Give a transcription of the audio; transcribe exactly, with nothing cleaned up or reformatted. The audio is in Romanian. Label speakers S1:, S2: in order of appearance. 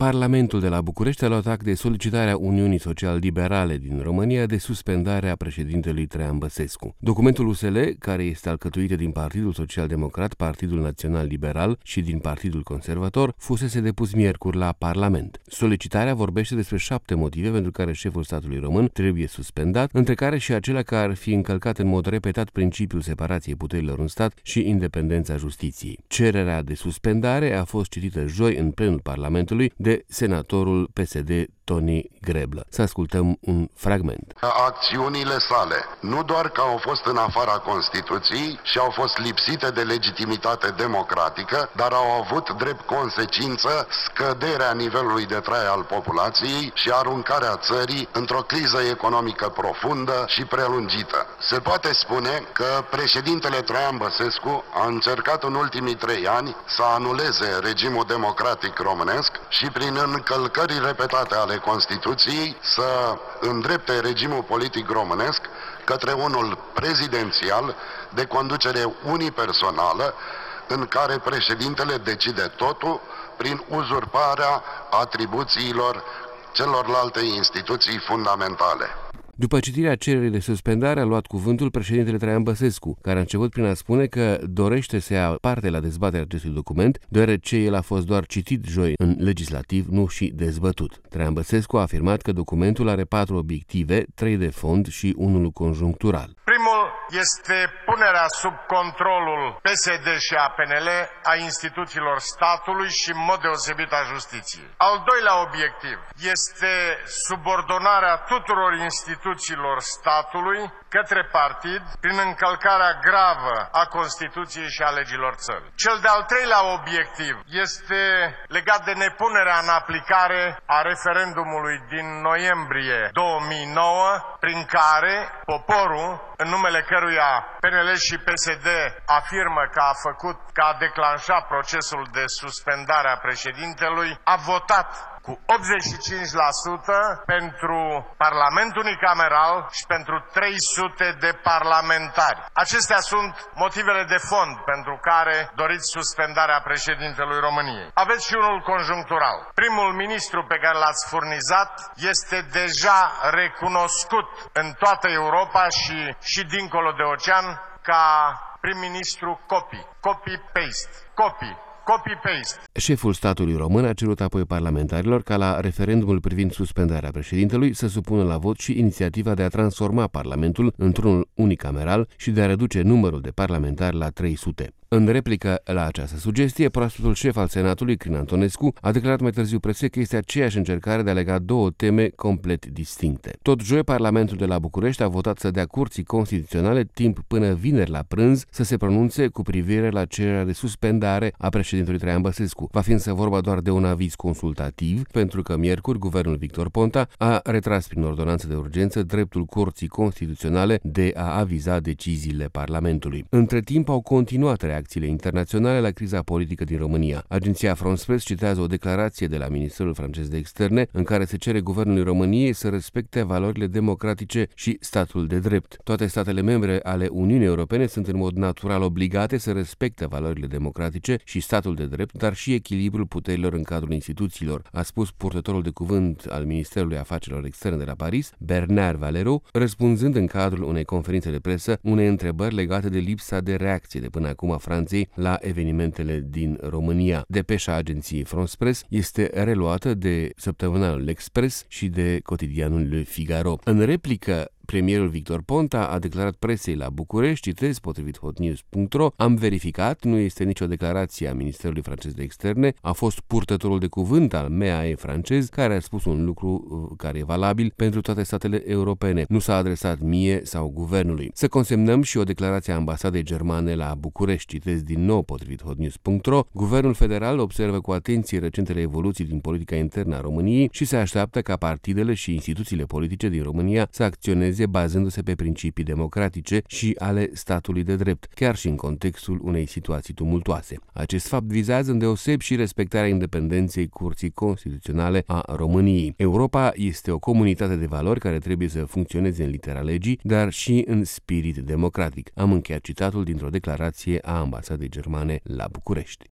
S1: Parlamentul de la București a luat act de solicitarea Uniunii Social-Liberale din România de suspendare a președintelui Traian Băsescu. Documentul U S L, care este alcătuit din Partidul Social-Democrat, Partidul Național Liberal și din Partidul Conservator, fusese depus miercuri la Parlament. Solicitarea vorbește despre șapte motive pentru care șeful statului român trebuie suspendat, între care și acelea care ar fi încălcat în mod repetat principiul separației puterilor în stat și independența justiției. Cererea de suspendare a fost citită joi în plenul Parlamentului de senatorul P S D Toni Greblă. Să ascultăm un fragment.
S2: Acțiunile sale, nu doar că au fost în afara Constituției și au fost lipsite de legitimitate democratică, dar au avut drept consecință scăderea nivelului de trai al populației și aruncarea țării într-o criză economică profundă și prelungită. Se poate spune că președintele Traian Băsescu a încercat în ultimii trei ani să anuleze regimul democratic românesc și prin încălcări repetate ale Constituției să îndrepte regimul politic românesc către unul prezidențial de conducere unipersonală în care președintele decide totul prin uzurparea atribuțiilor celorlalte instituții fundamentale.
S1: După citirea cererii de suspendare a luat cuvântul președintele Traian Băsescu, care a început prin a spune că dorește să ia parte la dezbaterea acestui document, deoarece el a fost doar citit joi în legislativ, nu și dezbătut. Traian Băsescu a afirmat că documentul are patru obiective, trei de fond și unul conjunctural.
S3: Primul este punerea sub controlul P S D și a P N L a instituțiilor statului și în mod deosebit a justiției. Al doilea obiectiv este subordonarea tuturor instituțiilor statului către partid prin încălcarea gravă a Constituției și a legilor țării. Cel de-al treilea obiectiv este legat de nepunerea în aplicare a referendumului din noiembrie două mii nouă, prin care poporul, în numele căruia P N L și P S D afirmă că a făcut, că a declanșat procesul de suspendare a președintelui, a votat cu optzeci și cinci la sută pentru Parlamentul unicameral și pentru trei sute de parlamentari. Acestea sunt motivele de fond pentru care doriți suspendarea președintelui României. Aveți și unul conjunctural. Primul ministru pe care l-ați furnizat este deja recunoscut în toată Europa și, și dincolo de ocean ca prim-ministru copy. Copy-paste. Copy. Copy-paste.
S1: Șeful statului român a cerut apoi parlamentarilor ca la referendumul privind suspendarea președintelui să supună la vot și inițiativa de a transforma Parlamentul într-unul unicameral și de a reduce numărul de parlamentari la trei sute. În replică la această sugestie, proaspătul șef al Senatului, Crin Antonescu, a declarat mai târziu presei că este aceeași încercare de a lega două teme complet distincte. Tot joi, Parlamentul de la București a votat să dea Curții Constituționale timp până vineri la prânz să se pronunțe cu privire la cererea de suspendare a președintelui Traian Băsescu. Va fi însă vorba doar de un aviz consultativ, pentru că miercuri guvernul Victor Ponta a retras prin ordonanță de urgență dreptul Curții Constituționale de a aviza deciziile Parlamentului. Între timp au continuat reacțiile internaționale la criza politică din România. Agenția France Press citează o declarație de la Ministerul francez de Externe în care se cere guvernului României să respecte valorile democratice și statul de drept. Toate statele membre ale Uniunii Europene sunt în mod natural obligate să respecte valorile democratice și statul de drept, dar și echilibrul puterilor în cadrul instituțiilor, a spus purtătorul de cuvânt al Ministerului Afacerilor Externe de la Paris, Bernard Valero, răspunzând în cadrul unei conferințe de presă unei întrebări legate de lipsa de reacție de până acum a Franței la evenimentele din România. Depeșa agenției France Press este reluată de săptămânalul L'Express și de cotidianul Le Figaro. În replică, premierul Victor Ponta a declarat presei la București, citez, potrivit hotnews punct ro, am verificat, nu este nicio declarație a Ministerului francez de Externe, a fost purtătorul de cuvânt al M A E francez care a spus un lucru care e valabil pentru toate statele europene. Nu s-a adresat mie sau guvernului. Să consemnăm și o declarație a ambasadei germane la București, citez din nou, potrivit hotnews punct ro, guvernul federal observă cu atenție recentele evoluții din politica internă a României și se așteaptă ca partidele și instituțiile politice din România să acționeze bazându-se pe principii democratice și ale statului de drept, chiar și în contextul unei situații tumultoase. Acest fapt vizează îndeoseb și respectarea independenței Curții Constituționale a României. Europa este o comunitate de valori care trebuie să funcționeze în litera legii, dar și în spirit democratic. Am încheiat citatul dintr-o declarație a ambasadei germane la București.